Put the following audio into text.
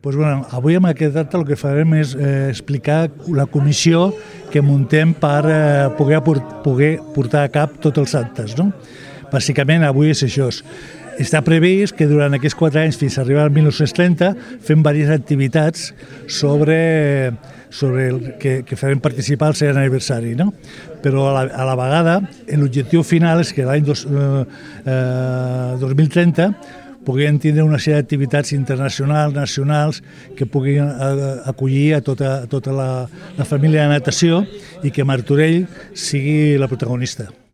Doncs, bueno, avui amb aquest acte el que farem és explicar la comissió que muntem per poder portar a cap tots els actes, no? Bàsicament avui és això. Està previst que durant aquests 4 anys fins a arribar al 1930 fem diverses activitats sobre el que farem participar al 100è aniversari, no? Però a la vegada l'objectiu final és que l'any 2030 puguin tindre una sèrie d'activitats internacionals, nacionals, que puguin acollir a tota la família de natació i que Martorell sigui la protagonista.